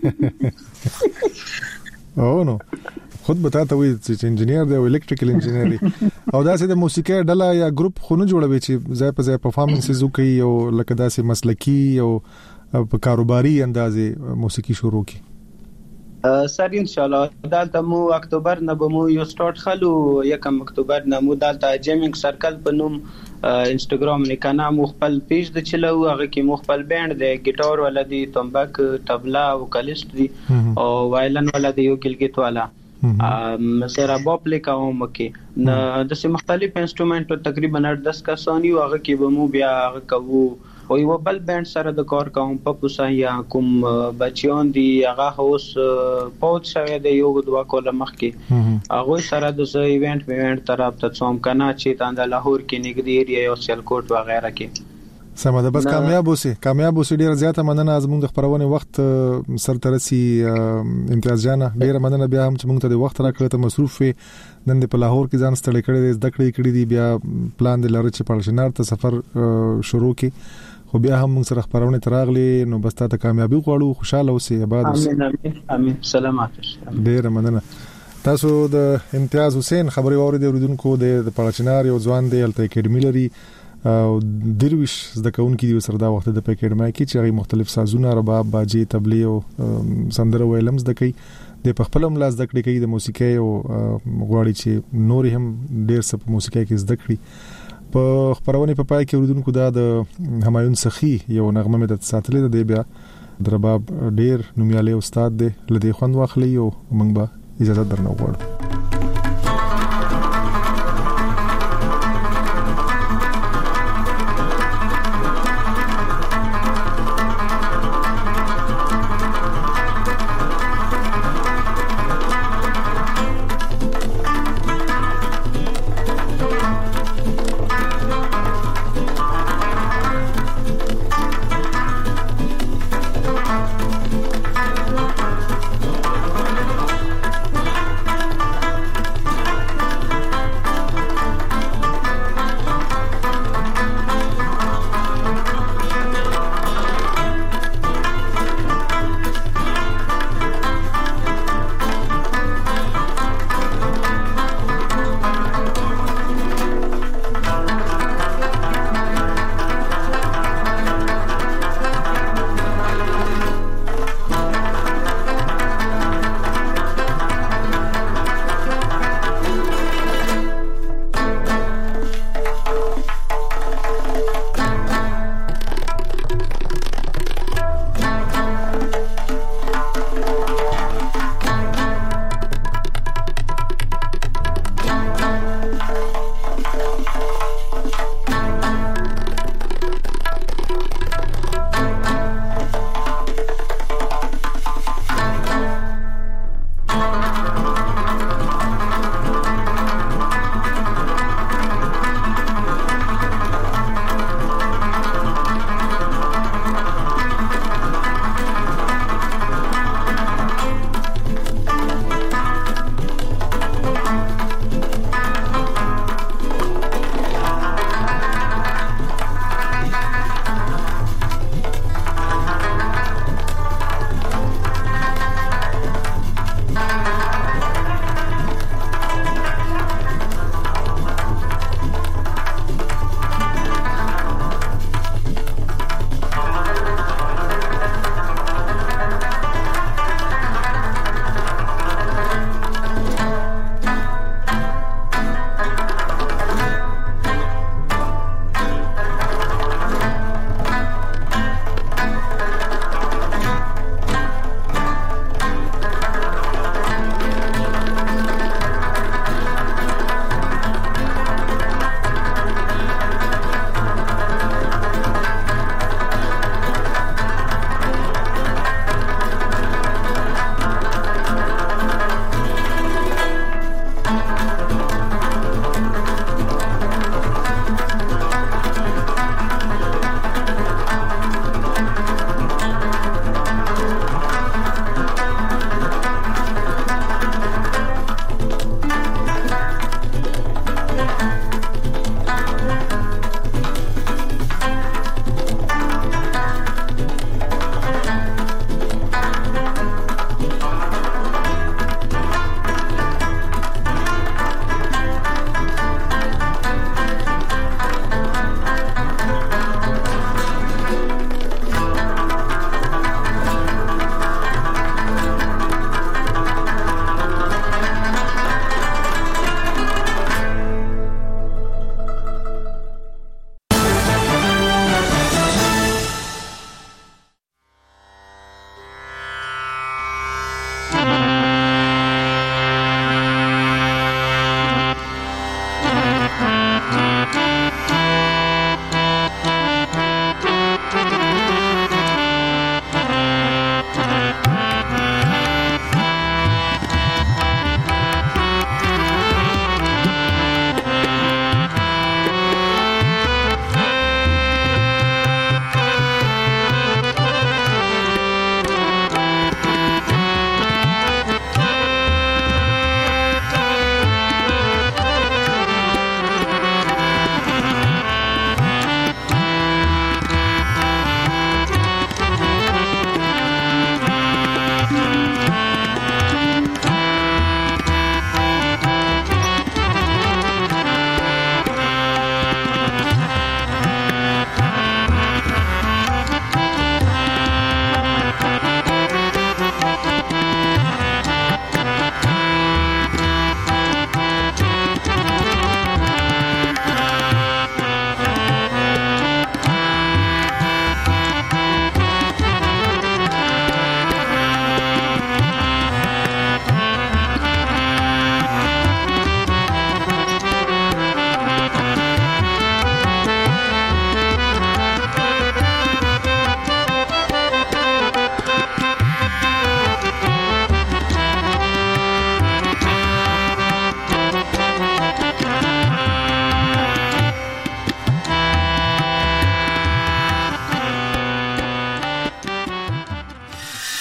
او نو خود بتاته وي چې انجینیر دی او الکتریکل انجینری او داسې د موسیقي ډله یا ګروپ خو نه جوړوي چې ځای په ځای پرفارمنسز وکړي او لکه داسې مسلکی او په کاروباري اندازې موسیقي شروع کی سر ان شاء الله دالته مو اکتوبر نه به مو یو سٹارټ خلو یکم اکتوبر نه مو دالته جیمینګ سرکل په نوم انستګرام نه کنه مو خپل پیج د چلو هغه کې مو خپل بینډ د ګیټار ولدي تمبک تبلا او کلیست دي او وایلن ولدي یو ګلګیت والا سره بوب لیکاوم کې د سه مختلف انسټرومنټ تقریبا 10 کسانی هغه کې به مو بیا هغه کوو او یو بل بند سره د کار کوم په پوسا یا کوم بچیان دی هغه هوس پوت شوی دی یو دوا کوله مخ کې هغه سره د ایونت طرف ته څوم کنه چې تاند لاهور کې نګدي ایریا او سیلکوټ وغیرہ کې سمه ده بس کامیاب اوسې ډیر زیاته مننه زموږ د خبرونه وخت سر ترسي امتیاز جانه ډیر مننه بیا هم چې موږ ته د وخت راکړه ته مصروف نن د په لاهور کې ځان ستړي کړی د ذکر کړی دی بیا پلان د لاره چې پړشنار ته سفر شروع کی خو بیا هم موږ سره خبرونه تراغلي نو بس ته کامیابی غواړو خوشاله اوسئ آباد اوسئ امين سلامات ډیر مننه تاسو د امتیاز حسین خبري اوریدل اوریدونکو د پړچنار یو ځوان دی الته اکیډمي لري او درویش د کونکو دی سره دا وخت د اکیډمي کې چې مختلف سازونه رباب باجی تبلی او سندره ویلمز د کوي د خپل ملاز د کړي کوي د موسیقي او غواړي چې نور هم ډیر څه په موسیقي کې زده کړي په خبرونه په پای کې اوریدونکو دا د همایون سخی یو نغمه مې د ساتلې د بیا د رباب ډیر نومیاله استاد دی لدی خوند واخلي او موږ به اجازه درنه غواړو